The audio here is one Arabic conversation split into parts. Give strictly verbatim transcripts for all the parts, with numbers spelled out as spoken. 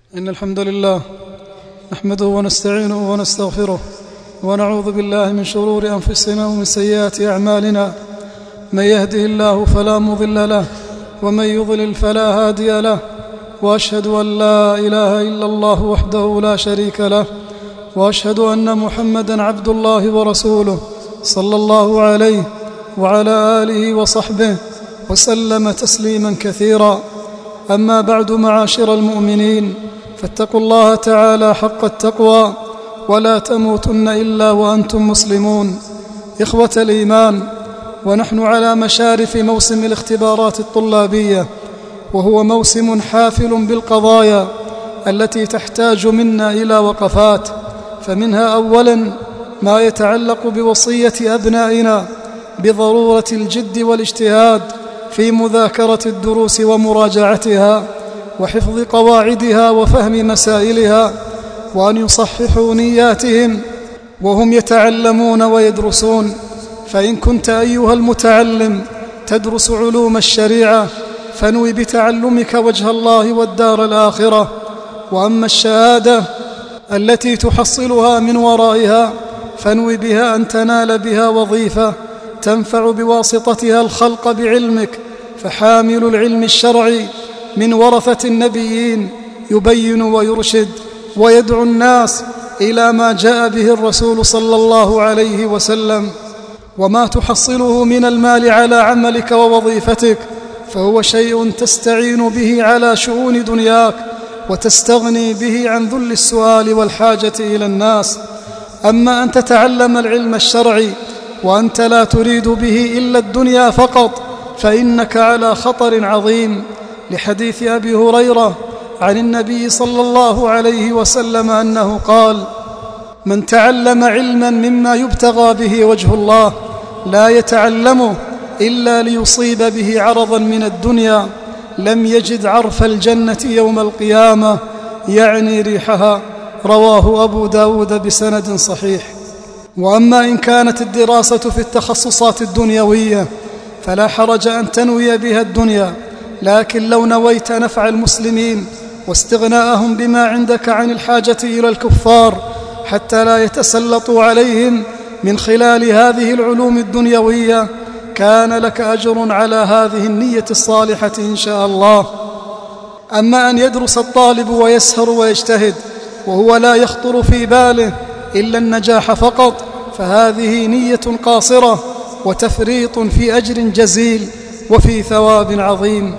إن الحمد لله نحمده ونستعينه ونستغفره ونعوذ بالله من شرور أنفسنا ومن سيئات أعمالنا. من يهده الله فلا مضل له ومن يضلل فلا هادي له، وأشهد أن لا إله إلا الله وحده لا شريك له، وأشهد أن محمدًا عبد الله ورسوله صلى الله عليه وعلى آله وصحبه وسلم تسليما كثيرا. أما بعد، معاشر المؤمنين، فاتقوا الله تعالى حق التقوى ولا تموتن إلا وأنتم مسلمون. إخوة الإيمان، ونحن على مشارف موسم الاختبارات الطلابية، وهو موسم حافل بالقضايا التي تحتاج منا إلى وقفات. فمنها أولاً ما يتعلق بوصية أبنائنا بضرورة الجد والاجتهاد في مذاكرة الدروس ومراجعتها وحفظ قواعدها وفهم مسائلها، وأن يصححوا نياتهم وهم يتعلمون ويدرسون. فإن كنت أيها المتعلم تدرس علوم الشريعة فانوِ بتعلمك وجه الله والدار الآخرة. وأما الشهادة التي تحصلها من ورائها فانوِ بها أن تنال بها وظيفة تنفع بواسطتها الخلق بعلمك. فحامل العلم الشرعي من ورثة النبيين يبين ويرشد ويدعو الناس إلى ما جاء به الرسول صلى الله عليه وسلم. وما تحصله من المال على عملك ووظيفتك فهو شيء تستعين به على شؤون دنياك وتستغني به عن ذل السؤال والحاجة إلى الناس. أما أن تتعلم العلم الشرعي وأنت لا تريد به إلا الدنيا فقط فإنك على خطر عظيم، لحديث أبي هريرة عن النبي صلى الله عليه وسلم أنه قال: من تعلم علما مما يبتغى به وجه الله لا يتعلمه إلا ليصيب به عرضا من الدنيا لم يجد عرف الجنة يوم القيامة، يعني ريحها. رواه أبو داود بسند صحيح. وأما إن كانت الدراسة في التخصصات الدنيوية فلا حرج أن تنوي بها الدنيا، لكن لو نويت نفع المسلمين واستغناءهم بما عندك عن الحاجة إلى الكفار حتى لا يتسلطوا عليهم من خلال هذه العلوم الدنيوية كان لك أجر على هذه النية الصالحة إن شاء الله. أما أن يدرس الطالب ويسهر ويجتهد وهو لا يخطر في باله إلا النجاح فقط فهذه نية قاصرة وتفريط في أجر جزيل وفي ثواب عظيم.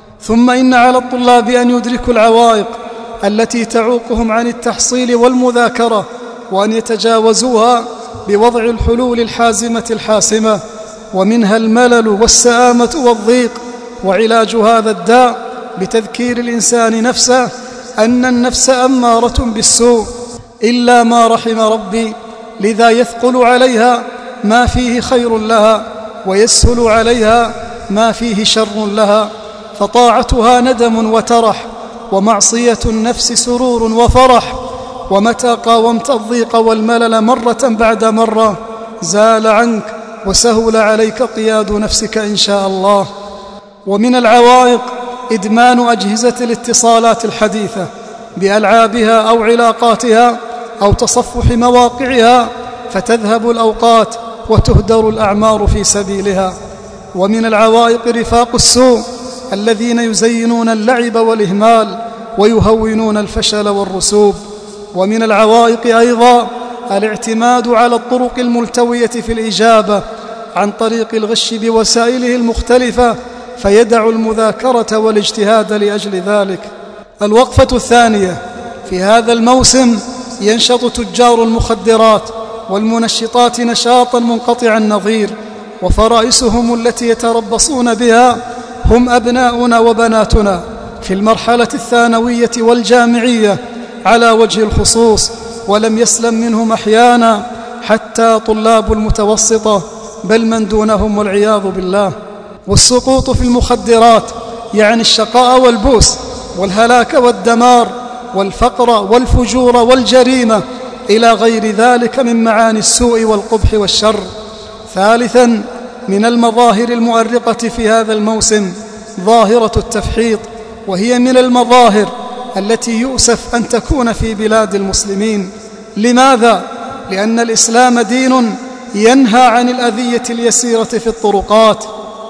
ثم إن على الطلاب أن يدركوا العوائق التي تعوقهم عن التحصيل والمذاكرة وأن يتجاوزوها بوضع الحلول الحازمة الحاسمة، ومنها الملل والسآمة والضيق. وعلاج هذا الداء بتذكير الإنسان نفسه أن النفس أمارة بالسوء إلا ما رحم ربي، لذا يثقل عليها ما فيه خير لها ويسهل عليها ما فيه شر لها. فطاعتها ندم وترح، ومعصية النفس سرور وفرح. ومتى قاومت الضيق والملل مرة بعد مرة زال عنك وسهل عليك قياد نفسك إن شاء الله. ومن العوائق إدمان أجهزة الاتصالات الحديثة بألعابها أو علاقاتها أو تصفح مواقعها، فتذهب الأوقات وتهدر الأعمار في سبيلها. ومن العوائق رفاق السوء الذين يزينون اللعب والإهمال ويهونون الفشل والرسوب. ومن العوائق أيضا الاعتماد على الطرق الملتوية في الإجابة عن طريق الغش بوسائله المختلفة فيدع المذاكرة والاجتهاد لأجل ذلك. الوقفة الثانية: في هذا الموسم ينشط تجار المخدرات والمنشطات نشاطا منقطع النظير، وفرائسهم التي يتربصون بها هم أبناؤنا وبناتنا في المرحلة الثانوية والجامعية على وجه الخصوص، ولم يسلم منهم أحيانا حتى طلاب المتوسطة بل من دونهم والعياذ بالله. والسقوط في المخدرات يعني الشقاء والبؤس والهلاك والدمار والفقر والفجور والجريمة إلى غير ذلك من معاني السوء والقبح والشر. ثالثا، من المظاهر المؤرقة في هذا الموسم ظاهرة التفحيط، وهي من المظاهر التي يؤسف أن تكون في بلاد المسلمين. لماذا؟ لأن الإسلام دين ينهى عن الأذية اليسيرة في الطرقات،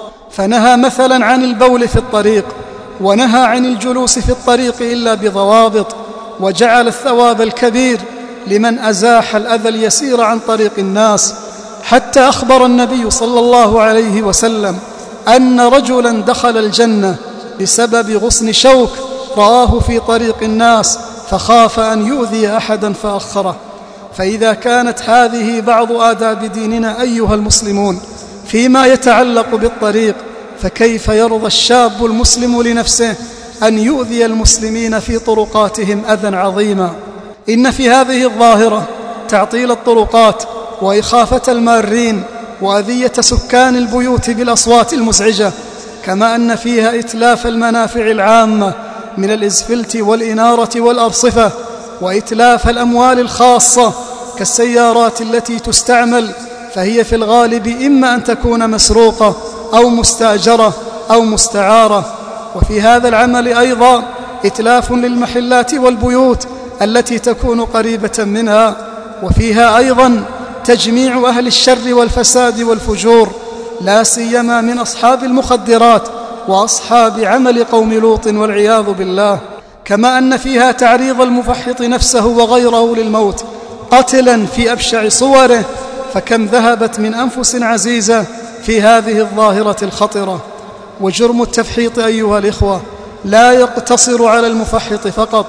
فنهى مثلا عن البول في الطريق، ونهى عن الجلوس في الطريق إلا بضوابط، وجعل الثواب الكبير لمن أزاح الأذى اليسير عن طريق الناس. حتى أخبر النبي صلى الله عليه وسلم أن رجلا دخل الجنة بسبب غصن شوك رآه في طريق الناس فخاف أن يؤذي أحدا فأخره. فإذا كانت هذه بعض آداب ديننا أيها المسلمون فيما يتعلق بالطريق، فكيف يرضى الشاب المسلم لنفسه أن يؤذي المسلمين في طرقاتهم أذى عظيما؟ إن في هذه الظاهرة تعطيل الطرقات وإخافة المارين وأذية سكان البيوت بالأصوات المزعجة، كما أن فيها إتلاف المنافع العامة من الإزفلت والإنارة والأرصفة، وإتلاف الأموال الخاصة كالسيارات التي تستعمل، فهي في الغالب إما أن تكون مسروقة أو مستأجرة أو مستعارة. وفي هذا العمل أيضا إتلاف للمحلات والبيوت التي تكون قريبة منها، وفيها أيضا تجميع أهل الشر والفساد والفجور، لا سيما من أصحاب المخدرات وأصحاب عمل قوم لوط والعياذ بالله. كما أن فيها تعريض المفحط نفسه وغيره للموت قتلا في أبشع صوره، فكم ذهبت من أنفس عزيزة في هذه الظاهرة الخطرة. وجرم التفحيط أيها الإخوة لا يقتصر على المفحط فقط،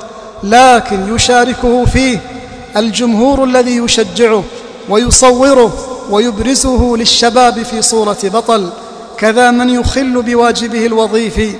لكن يشاركه فيه الجمهور الذي يشجعه ويصوره ويبرزه للشباب في صورة بطل، كذا من يخل بواجبه الوظيفي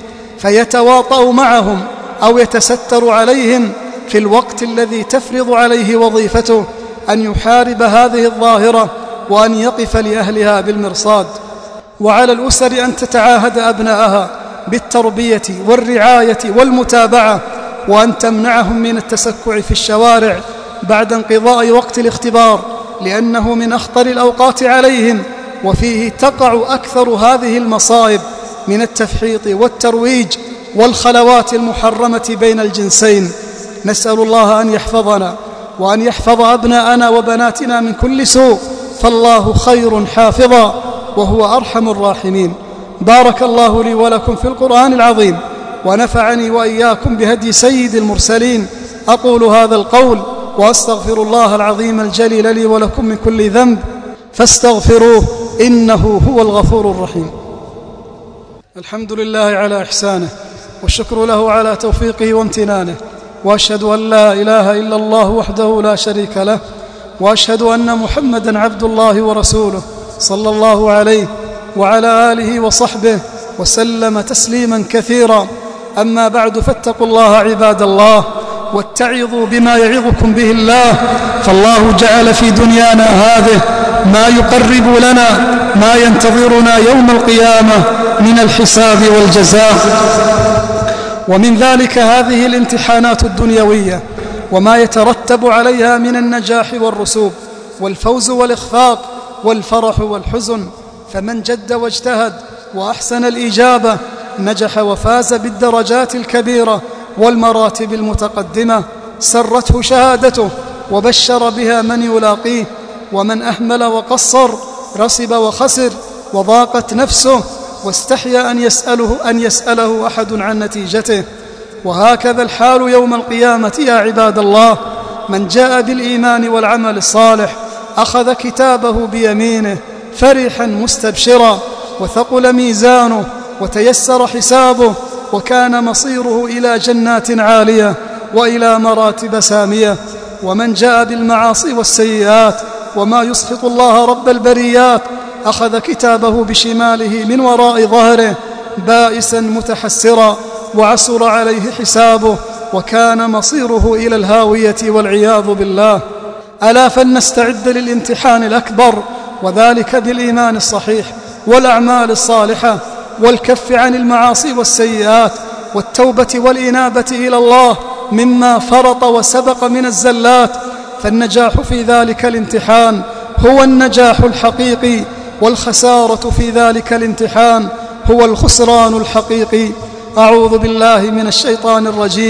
فيتواطأ معهم أو يتستر عليهم في الوقت الذي تفرض عليه وظيفته أن يحارب هذه الظاهرة وأن يقف لأهلها بالمرصاد. وعلى الأسر أن تتعاهد أبناءها بالتربية والرعاية والمتابعة، وأن تمنعهم من التسكع في الشوارع بعد انقضاء وقت الاختبار، لأنه من أخطر الأوقات عليهم، وفيه تقع أكثر هذه المصائب من التفحيط والترويج والخلوات المحرمة بين الجنسين. نسأل الله أن يحفظنا وأن يحفظ أبناءنا وبناتنا من كل سوء، فالله خير حافظا وهو أرحم الراحمين. بارك الله لي ولكم في القرآن العظيم، ونفعني وإياكم بهدي سيد المرسلين. أقول هذا القول وأستغفر الله العظيم الجليل لي ولكم من كل ذنب فاستغفروه إنه هو الغفور الرحيم. الحمد لله على إحسانه، والشكر له على توفيقه وامتنانه، وأشهد أن لا إله إلا الله وحده لا شريك له، وأشهد أن محمدًا عبد الله ورسوله صلى الله عليه وعلى آله وصحبه وسلم تسليما كثيرا. أما بعد، فاتقوا الله عباد الله، واتعظوا بما يعظكم به الله، فالله جعل في دنيانا هذه ما يقرب لنا ما ينتظرنا يوم القيامة من الحساب والجزاء. ومن ذلك هذه الامتحانات الدنيوية وما يترتب عليها من النجاح والرسوب والفوز والإخفاق والفرح والحزن. فمن جد واجتهد وأحسن الإجابة نجح وفاز بالدرجات الكبيرة والمراتب المتقدمة، سرته شهادته وبشر بها من يلاقيه. ومن أهمل وقصر رسب وخسر وضاقت نفسه واستحيا أن يسأله, أن يسأله أحد عن نتيجته. وهكذا الحال يوم القيامة يا عباد الله. من جاء بالإيمان والعمل الصالح أخذ كتابه بيمينه فرحا مستبشرا، وثقل ميزانه وتيسر حسابه، وكان مصيره إلى جنات عالية وإلى مراتب سامية. ومن جاء بالمعاصي والسيئات وما يسخط الله رب البريات أخذ كتابه بشماله من وراء ظهره بائسا متحسرا، وعسر عليه حسابه، وكان مصيره إلى الهاوية والعياذ بالله. ألا فلنستعد للامتحان الأكبر، وذلك بالإيمان الصحيح والأعمال الصالحة والكف عن المعاصي والسيئات والتوبة والإنابة إلى الله مما فرط وسبق من الزلات. فالنجاح في ذلك الامتحان هو النجاح الحقيقي، والخسارة في ذلك الامتحان هو الخسران الحقيقي. أعوذ بالله من الشيطان الرجيم.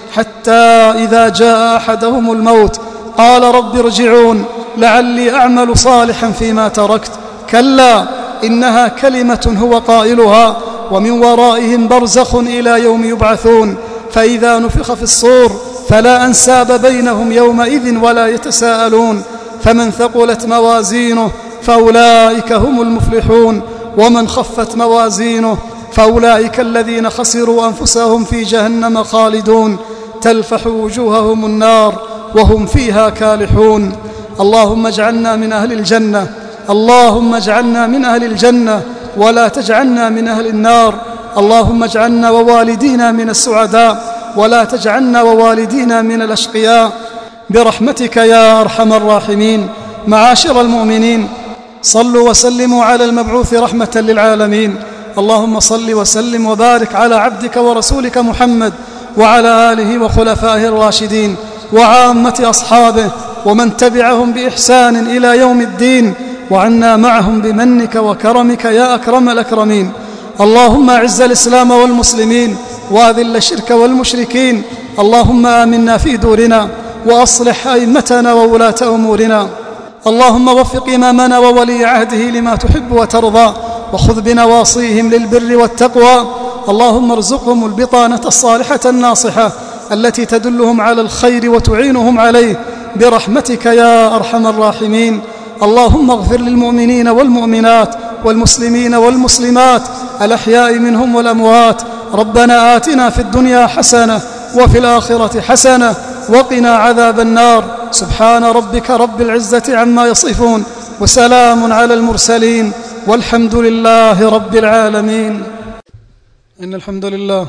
حتى إذا جاء أحدهم الموت قال رب ارجعون لعلي أعمل صالحا فيما تركت. كلا إنها كلمة هو قائلها ومن ورائهم برزخ إلى يوم يبعثون فإذا نفخ في الصور فلا أنساب بينهم يومئذ ولا يتساءلون فمن ثقلت موازينه فأولئك هم المفلحون ومن خفت موازينه فأولئك الذين خسروا أنفسهم في جهنم خالدون تلفح وجوههم النار وهم فيها كالحون. اللهم اجعلنا من أهل الجنة، اللهم اجعلنا من أهل الجنة ولا تجعلنا من أهل النار. اللهم اجعلنا ووالدينا من السعداء ولا تجعلنا ووالدينا من الأشقياء برحمتك يا أرحم الراحمين. معاشر المؤمنين، صلوا وسلموا على المبعوث رحمة للعالمين. اللهم صل وسلم وبارك على عبدك ورسولك محمد وعلى آله وخلفائه الراشدين وعامة أصحابه ومن تبعهم بإحسان إلى يوم الدين، وعنا معهم بمنك وكرمك يا أكرم الأكرمين. اللهم أعز الإسلام والمسلمين وأذل الشرك والمشركين. اللهم آمنا في دورنا وأصلح أئمتنا وولاة أمورنا. اللهم وفق إمامنا وولي عهده لما تحب وترضى وخذ بنواصيهم للبر والتقوى. اللهم ارزقهم البطانة الصالحة الناصحة التي تدلهم على الخير وتعينهم عليه برحمتك يا أرحم الراحمين. اللهم اغفر للمؤمنين والمؤمنات والمسلمين والمسلمات الأحياء منهم والأموات. ربنا آتنا في الدنيا حسنة وفي الآخرة حسنة وقنا عذاب النار. سبحان ربك رب العزة عما يصفون وسلام على المرسلين والحمد لله رب العالمين. إن الحمد لله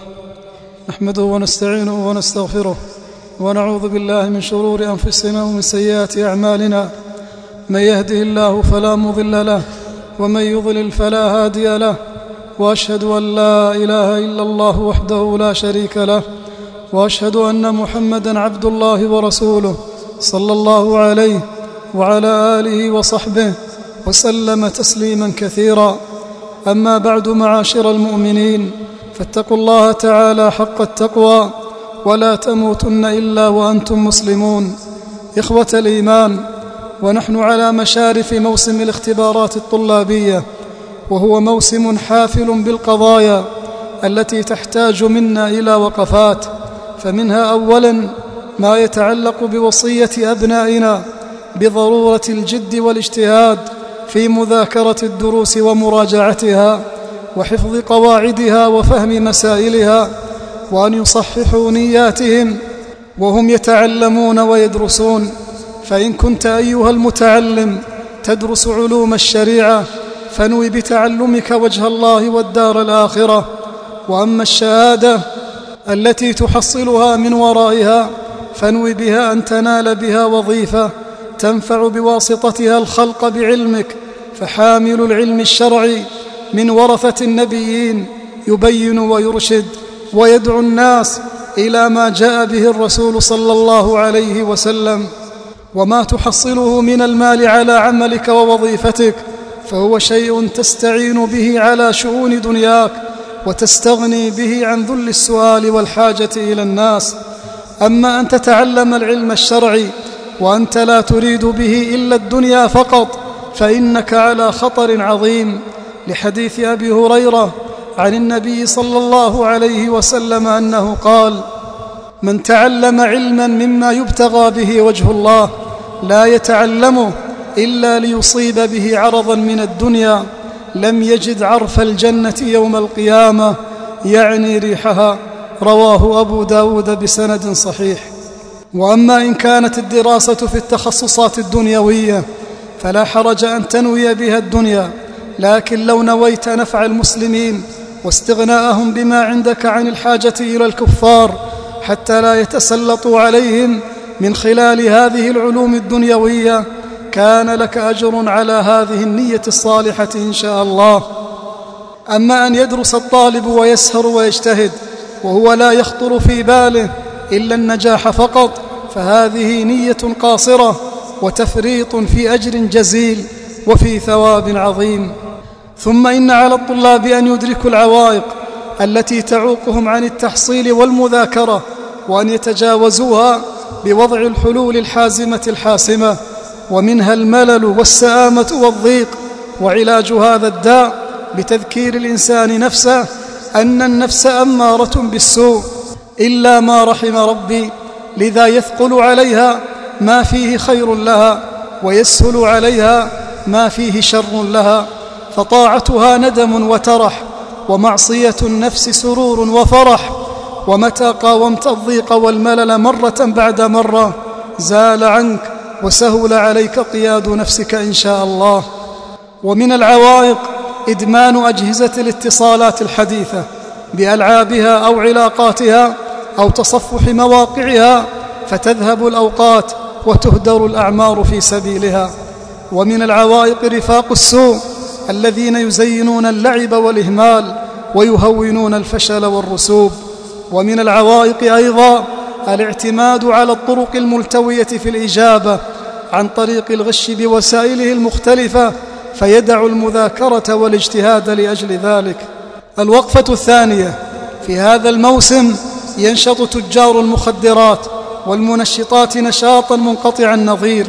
نحمده ونستعينه ونستغفره ونعوذ بالله من شرور أنفسنا ومن سيئات أعمالنا. من يهده الله فلا مضل له ومن يضلل فلا هادي له، وأشهد أن لا إله إلا الله وحده لا شريك له، وأشهد أن محمدًا عبد الله ورسوله صلى الله عليه وعلى آله وصحبه وسلم تسليما كثيرا. أما بعد، معاشر المؤمنين، فاتقوا الله تعالى حق التقوى ولا تموتن إلا وأنتم مسلمون. إخوة الإيمان، ونحن على مشارف موسم الاختبارات الطلابية، وهو موسم حافل بالقضايا التي تحتاج منا إلى وقفات. فمنها أولاً ما يتعلق بوصية أبنائنا بضرورة الجد والاجتهاد في مذاكرة الدروس ومراجعتها وحفظ قواعدها وفهم مسائلها، وأن يصححوا نياتهم وهم يتعلمون ويدرسون. فإن كنت أيها المتعلم تدرس علوم الشريعة فانوِ بتعلمك وجه الله والدار الآخرة. وأما الشهادة التي تحصلها من ورائها فانوِ بها أن تنال بها وظيفة تنفع بواسطتها الخلق بعلمك. فحامل العلم الشرعي من ورثة النبيين يبين ويرشد ويدعو الناس إلى ما جاء به الرسول صلى الله عليه وسلم. وما تحصله من المال على عملك ووظيفتك فهو شيء تستعين به على شؤون دنياك وتستغني به عن ذل السؤال والحاجة إلى الناس. أما أن تتعلم العلم الشرعي وأنت لا تريد به إلا الدنيا فقط فإنك على خطر عظيم، لحديث أبي هريرة عن النبي صلى الله عليه وسلم أنه قال: من تعلم علما مما يبتغى به وجه الله لا يتعلمه إلا ليصيب به عرضا من الدنيا لم يجد عرف الجنة يوم القيامة، يعني ريحها. رواه أبو داود بسند صحيح. وأما إن كانت الدراسة في التخصصات الدنيوية فلا حرج أن تنوي بها الدنيا، لكن لو نويت نفع المسلمين واستغناءهم بما عندك عن الحاجة إلى الكفار حتى لا يتسلطوا عليهم من خلال هذه العلوم الدنيوية كان لك أجر على هذه النية الصالحة إن شاء الله. أما أن يدرس الطالب ويسهر ويجتهد وهو لا يخطر في باله إلا النجاح فقط فهذه نية قاصرة وتفريط في أجر جزيل وفي ثواب عظيم. ثم إن على الطلاب أن يدركوا العوائق التي تعوقهم عن التحصيل والمذاكرة وأن يتجاوزوها بوضع الحلول الحازمة الحاسمة، ومنها الملل والسآمة والضيق. وعلاج هذا الداء بتذكير الإنسان نفسه أن النفس أمارة بالسوء إلا ما رحم ربي، لذا يثقل عليها ما فيه خير لها ويسهل عليها ما فيه شر لها، فطاعتها ندم وترح، ومعصية النفس سرور وفرح. ومتى قاومت الضيق والملل مرة بعد مرة زال عنك وسهل عليك قياد نفسك إن شاء الله. ومن العوائق إدمان أجهزة الاتصالات الحديثة بألعابها أو علاقاتها أو تصفح مواقعها، فتذهب الأوقات وتهدر الأعمار في سبيلها. ومن العوائق رفاق السوء الذين يزينون اللعب والإهمال ويهونون الفشل والرسوب. ومن العوائق أيضا الاعتماد على الطرق الملتوية في الإجابة عن طريق الغش بوسائله المختلفة، فيدع المذاكرة والاجتهاد لأجل ذلك. الوقفة الثانية: في هذا الموسم ينشط تجار المخدرات والمنشطات نشاطا منقطع النظير،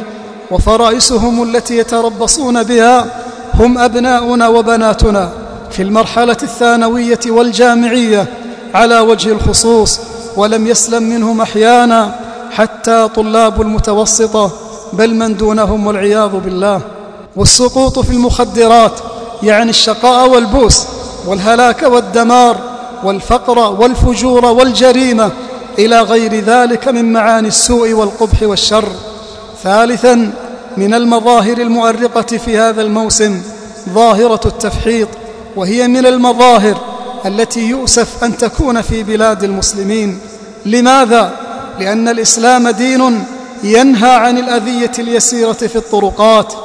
وفرائسهم التي يتربصون بها هم أبناؤنا وبناتنا في المرحلة الثانوية والجامعية على وجه الخصوص، ولم يسلم منهم أحيانا حتى طلاب المتوسطة بل من دونهم والعياذ بالله. والسقوط في المخدرات يعني الشقاء والبؤس والهلاك والدمار والفقر والفجور والجريمة إلى غير ذلك من معاني السوء والقبح والشر. ثالثا، من المظاهر المؤرقة في هذا الموسم ظاهرة التفحيط، وهي من المظاهر التي يؤسف أن تكون في بلاد المسلمين. لماذا؟ لأن الإسلام دين ينهى عن الأذية اليسيرة في الطرقات،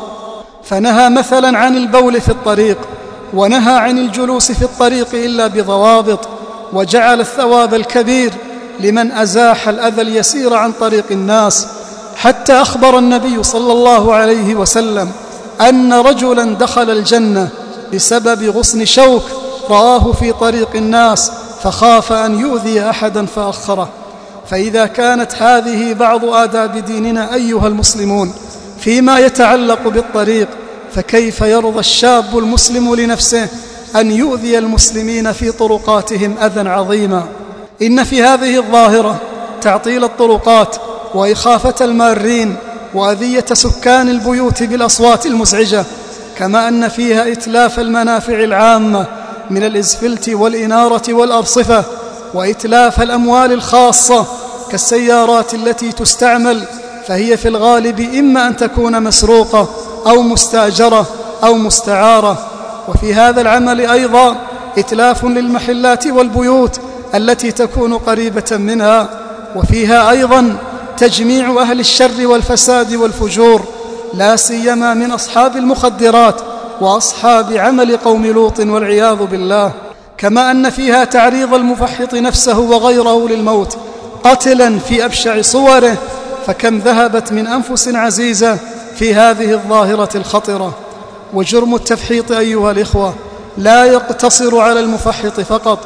فنهى مثلا عن البول في الطريق، ونهى عن الجلوس في الطريق إلا بضوابط، وجعل الثواب الكبير لمن أزاح الأذى اليسير عن طريق الناس. حتى أخبر النبي صلى الله عليه وسلم أن رجلا دخل الجنة بسبب غصن شوك رآه في طريق الناس فخاف أن يؤذي أحدا فأخره. فإذا كانت هذه بعض آداب ديننا أيها المسلمون فيما يتعلق بالطريق، فكيف يرضى الشاب المسلم لنفسه أن يؤذي المسلمين في طرقاتهم أذى عظيما؟ إن في هذه الظاهرة تعطيل الطرقات وإخافة المارين وأذية سكان البيوت بالأصوات المزعجة، كما أن فيها إتلاف المنافع العامة من الإزفلت والإنارة والأرصفة، وإتلاف الأموال الخاصة كالسيارات التي تستعمل، فهي في الغالب إما أن تكون مسروقة أو مستأجرة أو مستعارة. وفي هذا العمل أيضا إتلاف للمحلات والبيوت التي تكون قريبة منها، وفيها أيضا تجميع أهل الشر والفساد والفجور، لا سيما من أصحاب المخدرات وأصحاب عمل قوم لوط والعياذ بالله. كما أن فيها تعريض المفحط نفسه وغيره للموت قتلا في أبشع صوره، فكم ذهبت من أنفس عزيزة في هذه الظاهرة الخطرة. وجرم التفحيط أيها الإخوة لا يقتصر على المفحط فقط،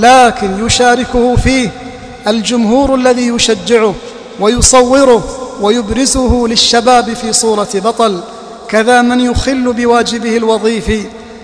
لكن يشاركه فيه الجمهور الذي يشجعه ويصوره ويبرزه للشباب في صورة بطل، كذا من يخل بواجبه الوظيفي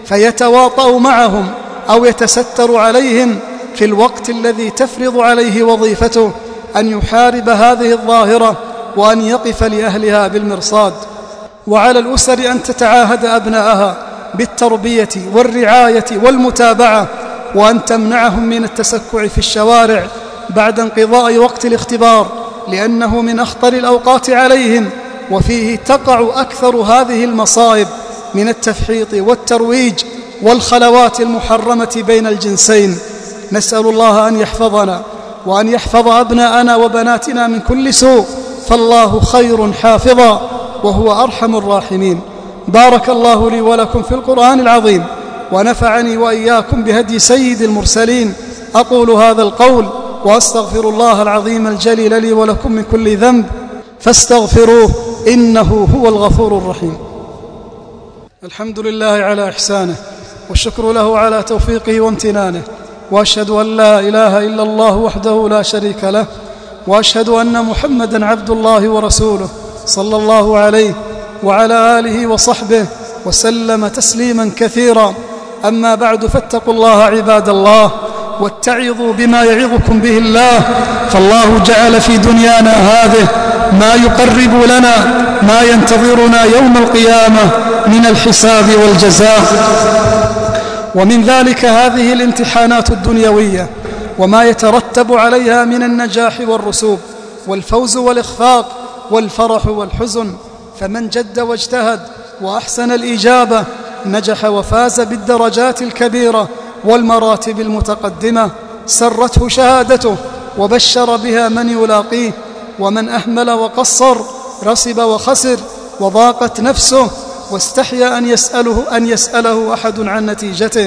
فيتواطأ معهم أو يتستر عليهم في الوقت الذي تفرض عليه وظيفته أن يحارب هذه الظاهرة وأن يقف لأهلها بالمرصاد. وعلى الأسر أن تتعاهد أبناءها بالتربية والرعاية والمتابعة، وأن تمنعهم من التسكع في الشوارع بعد انقضاء وقت الاختبار، لأنه من أخطر الأوقات عليهم، وفيه تقع أكثر هذه المصائب من التفحيط والترويج والخلوات المحرمة بين الجنسين. نسأل الله أن يحفظنا وأن يحفظ أبناءنا وبناتنا من كل سوء، فالله خير حافظا وهو أرحم الراحمين. بارك الله لي ولكم في القرآن العظيم، ونفعني وإياكم بهدي سيد المرسلين. أقول هذا القول وأستغفر الله العظيم الجليل لي ولكم من كل ذنب فاستغفروه إنه هو الغفور الرحيم. الحمد لله على إحسانه، والشكر له على توفيقه وامتنانه، وأشهد أن لا إله إلا الله وحده لا شريك له، وأشهد أن محمدًا عبد الله ورسوله صلى الله عليه وعلى آله وصحبه وسلم تسليماً كثيرا. أما بعد، فاتقوا الله عباد الله، واتعظوا بما يعظكم به الله، فالله جعل في دنيانا هذه ما يقرب لنا ما ينتظرنا يوم القيامة من الحساب والجزاء. ومن ذلك هذه الامتحانات الدنيوية وما يترتب عليها من النجاح والرسوب والفوز والإخفاق والفرح والحزن. فمن جد واجتهد وأحسن الإجابة نجح وفاز بالدرجات الكبيرة والمراتب المتقدمة، سرته شهادته وبشر بها من يلاقيه. ومن أهمل وقصر رسب وخسر وضاقت نفسه واستحيا أن يسأله, أن يسأله أحد عن نتيجته.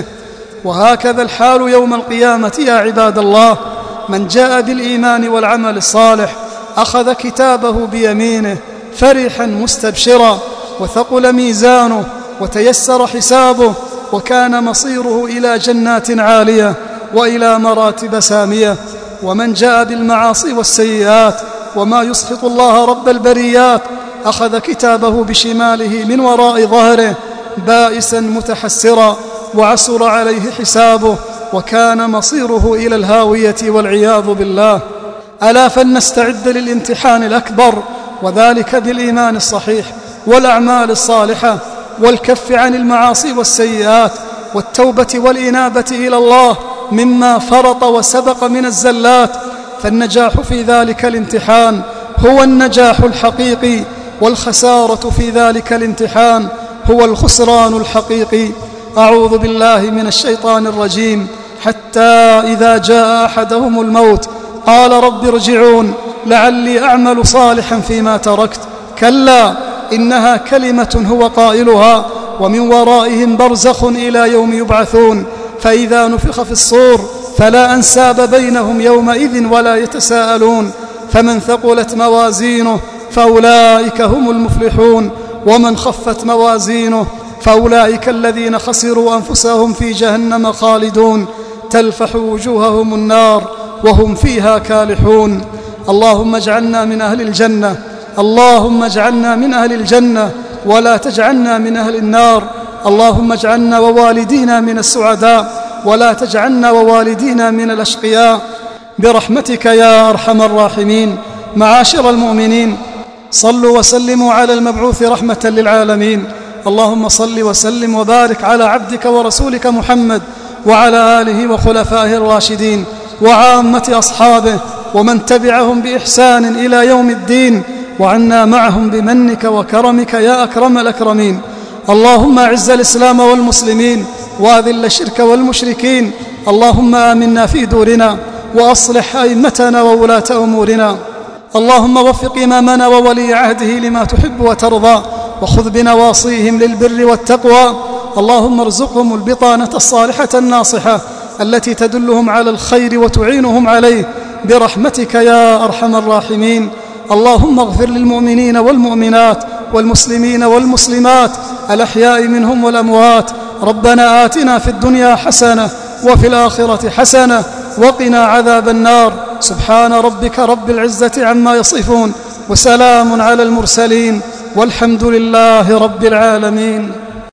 وهكذا الحال يوم القيامة يا عباد الله. من جاء بالإيمان والعمل الصالح أخذ كتابه بيمينه فرحا مستبشرا، وثقل ميزانه وتيسر حسابه، وكان مصيره إلى جنات عالية وإلى مراتب سامية. ومن جاء بالمعاصي والسيئات وما يسخط الله رب البريات أخذ كتابه بشماله من وراء ظهره بائسا متحسرا، وعسر عليه حسابه، وكان مصيره إلى الهاوية والعياذ بالله. ألا فلنستعد للامتحان الأكبر، وذلك بالإيمان الصحيح والأعمال الصالحة والكف عن المعاصي والسيئات والتوبة والإنابة إلى الله مما فرط وسبق من الزلات. فالنجاح في ذلك الامتحان هو النجاح الحقيقي، والخسارة في ذلك الامتحان هو الخسران الحقيقي. أعوذ بالله من الشيطان الرجيم. حتى إذا جاء أحدهم الموت قال رب ارجعون لعلي أعمل صالحا فيما تركت، كلا إنها كلمة هو قائلها ومن ورائهم برزخ إلى يوم يبعثون، فإذا نفخ في الصور فلا أنساب بينهم يومئذ ولا يتساءلون. فمن ثقلت موازينه فأولئك هم المفلحون، ومن خفت موازينه فأولئك الذين خسروا أنفسهم في جهنم خالدون، تلفح وجوههم النار وهم فيها كالحون. اللهم اجعلنا من أهل الجنة، اللهم اجعلنا من أهل الجنة ولا تجعلنا من أهل النار. اللهم اجعلنا ووالدينا من السعداء ولا تجعلنا ووالدينا من الأشقياء برحمتك يا أرحم الراحمين. معاشر المؤمنين، صلوا وسلموا على المبعوث رحمة للعالمين. اللهم صل وسلم وبارك على عبدك ورسولك محمد وعلى آله وخلفائه الراشدين وعامة أصحابه ومن تبعهم بإحسان إلى يوم الدين، وعنا معهم بمنك وكرمك يا أكرم الأكرمين. اللهم أعز الإسلام والمسلمين وأذل الشرك والمشركين. اللهم آمنا في دورنا وأصلح أئمتنا وولاة أمورنا. اللهم وفق إمامنا وولي عهده لما تحب وترضى، وخذ بنواصيهم للبر والتقوى. اللهم ارزقهم البطانة الصالحة الناصحة التي تدلهم على الخير وتعينهم عليه برحمتك يا أرحم الراحمين. اللهم اغفر للمؤمنين والمؤمنات والمسلمين والمسلمات الأحياء منهم والأموات. ربنا آتنا في الدنيا حسنة وفي الآخرة حسنة وقنا عذاب النار. سبحان ربك رب العزة عما يصفون، وسلام على المرسلين، والحمد لله رب العالمين.